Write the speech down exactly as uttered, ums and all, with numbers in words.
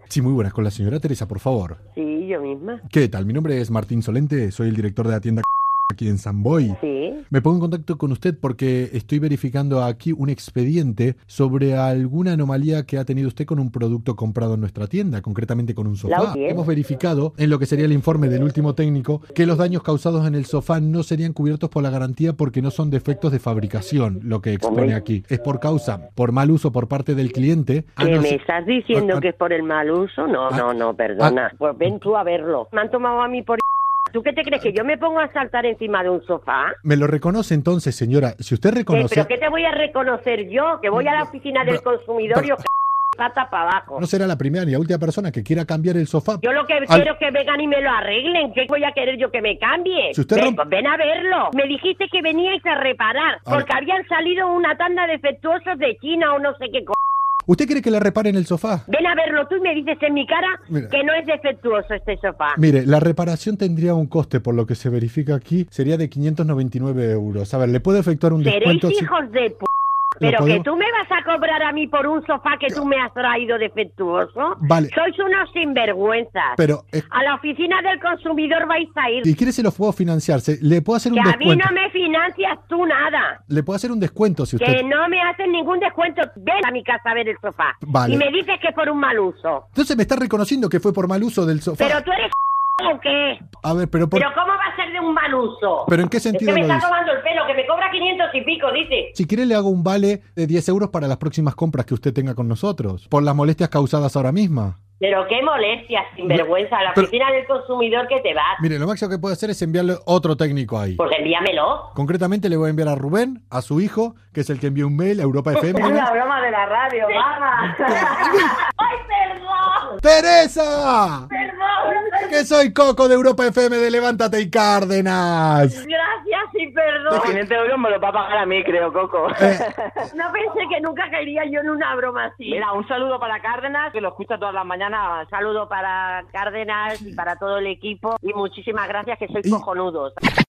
Sí, muy buenas. Con la señora Teresa, por favor. Sí, yo misma. ¿Qué tal? Mi nombre es Martín Solente, soy el director de la tienda aquí en Samboy. Sí. Me pongo en contacto con usted porque estoy verificando aquí un expediente sobre alguna anomalía que ha tenido usted con un producto comprado en nuestra tienda, concretamente con un sofá. Hemos verificado, en lo que sería el informe del último técnico, que los daños causados en el sofá no serían cubiertos por la garantía porque no son defectos de fabricación, lo que expone aquí. Es por causa, por mal uso por parte del cliente. ¿Qué no me sé- estás diciendo a- a- que es por el mal uso? No, a- no, no, perdona. Pues ven tú a verlo. Me han tomado a mí por... ¿Tú qué te crees, que yo me pongo a saltar encima de un sofá? Me lo reconoce entonces, señora. Si usted ¿Qué? reconoce... ¿Pero qué te voy a reconocer yo? Que voy a la oficina del Pero- consumidor y pero- os pata para abajo. No será la primera ni la última persona que quiera cambiar el sofá. Yo lo que Al- quiero es que vengan y me lo arreglen. ¿Qué voy a querer yo que me cambie? Si usted ven, rompe- pues ven a verlo. Me dijiste que veníais a reparar A ver. porque habían salido una tanda de defectuosos de China o no sé qué co... ¿Usted quiere que le reparen el sofá? Ven a verlo tú y me dices en mi cara Mira. que no es defectuoso este sofá. Mire, la reparación tendría un coste, por lo que se verifica aquí, sería de quinientos noventa y nueve euros. A ver, ¿le puedo efectuar un Seréis descuento? si- hijos de p... Pero podemos- que tú me vas a cobrar a mí por un sofá que tú me has traído defectuoso. Vale. Sois unos sinvergüenzas. Pero, eh, A la oficina del consumidor vais a ir. si quiere se los puedo financiar. Se- ¿Le puedo hacer Que un a mí descuento? no me financias tú nada. Le puedo hacer un descuento si usted... Que no me hacen ningún descuento. Ven a mi casa a ver el sofá. Vale. Y me dices que por un mal uso. Entonces me está reconociendo que fue por mal uso del sofá. Pero tú eres o qué. A ver, pero por... Pero ¿cómo va a ser de un mal uso? ¿Pero en qué Es que sentido me lo está dice? tomando el pelo, que me cobra quinientos y pico, dice. Si quiere le hago un vale de diez euros para las próximas compras que usted tenga con nosotros, por las molestias causadas ahora misma. Pero qué molestia, sinvergüenza. A la Pero- oficina del consumidor que te vas. Mire, lo máximo que puedo hacer es enviarle otro técnico ahí. Pues envíamelo. Concretamente le voy a enviar a Rubén, a su hijo, que es el que envió un mail a Europa F M. Es una broma de la radio, mamá. ¡Ay, perdón! ¡Teresa! ¡Perdón! Que soy Coco de Europa F M de Levántate y Cárdenas. Gracias y perdón. quinientos euros me lo va a pagar a mí, creo, Coco. Eh, No pensé que nunca caería yo en una broma así. Mira, un saludo para Cárdenas, que lo escucha todas las mañanas. Saludo para Cárdenas y para todo el equipo. Y muchísimas gracias, que sois Y- cojonudos.